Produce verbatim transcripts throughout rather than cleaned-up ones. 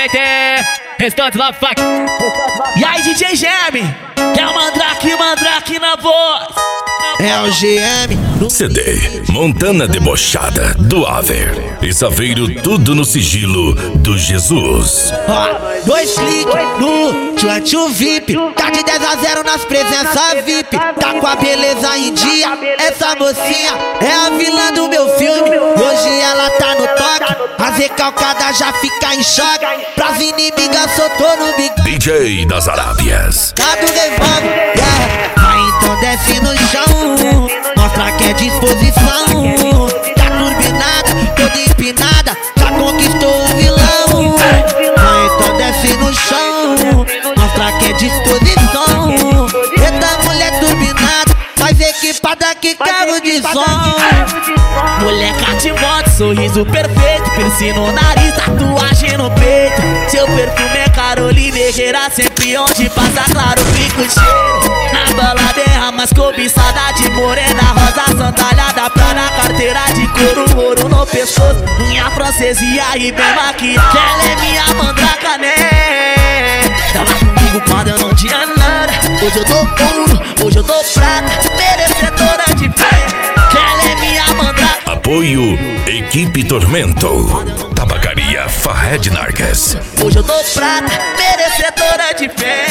Aproveite, restante lá, fuck. E aí, D J Geme, que é o Mandrake, Mandrake na voz. É o G M C D Montana Debochada do Aver e Saveiro, tudo no sigilo do Jesus. Ó, dois cliques no Tchutchu V I P. Tá de dez a zero nas presenças V I P. Tá com a beleza em dia. Essa mocinha é a vilã do meu filme. Hoje ela tá no toque. As recalcadas já fica em choque. Pras inimigas soltou no bigode. D J das Arábias. Tá do revólver, yeah. Vai então desce no chão. Mostra que é disposição. Tá turbinada, toda empinada. Já conquistou o vilão. Vai então desce no chão. Mostra que é disposição. Eita mulher turbinada, mais equipada que carro de som. Moleca de moto, sorriso perfeito, piercing no nariz, tatuagem no peito. Seu perfume é Carolina Herrera, sempre onde passa claro fica o cheiro. Na balada derrama as cobiçada de morena, rosa sandália pra na carteira de couro, ouro no pescoço, unha francesa e aí bem maquiada. Que ela é minha mandraca, né? Tava comigo quando eu não tinha nada. Hoje eu tô ouro, hoje eu tô prata, merecedora de fé. Que ela é minha mandraca. Apoio Equipe Tormento. Tabacaria Fahed Nargas. Hoje eu tô prata, merecedora de fé.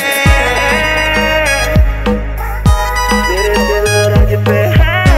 Merecedora de fé.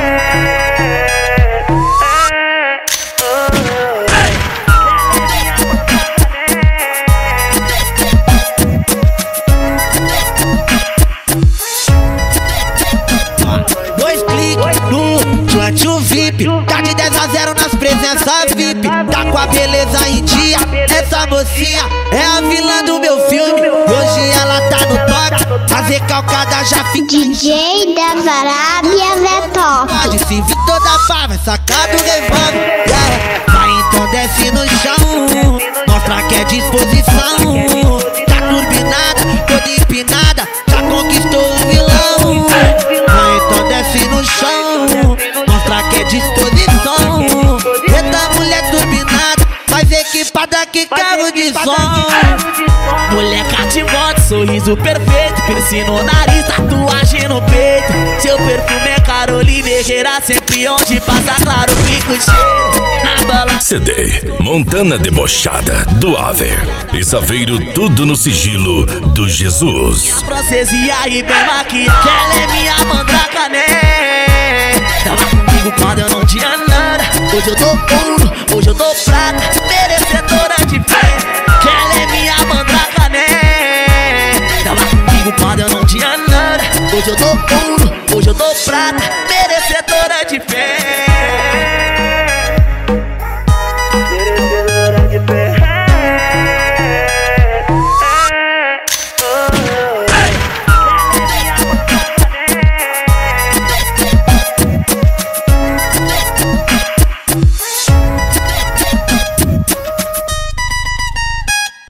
Dois cliques no Tchutchu V I P. Tá de dez a zero nas presenças V I P. Tá com a beleza em dia. Essa mocinha é a vilã do meu filme. Hoje ela tá no toque. As recalcadas já fica D J das Arábias é top. se vir toda pá, vai sacar do revólver, yeah. Vai então desce no chão. Mostra que é disposição. Tá turbinada, toda empinada. Já conquistou o vilão. Vai então desce no chão. Mostra que é disposição. Eita mulher turbinada, mais equipada que carro de som. Moleca de moto, sorriso perfeito, piercing no nariz, tatuagem no peito. Seu perfume é Carolina Herrera, sempre onde passa claro fica o cheiro. Na bala C D Montana Debochada do Aver e Saveiro, tudo no sigilo do Jesus. francesa e aí bem maquiada. Que ela é minha mandraca, né? Tava comigo quando eu não tinha nada. Hoje eu tô ouro, hoje eu tô prata, merecedora de fé. Que ela é minha mandraca, né? Tava comigo quando eu não tinha nada. Hoje eu tô ouro, hoje eu tô prata, merecedora de fé.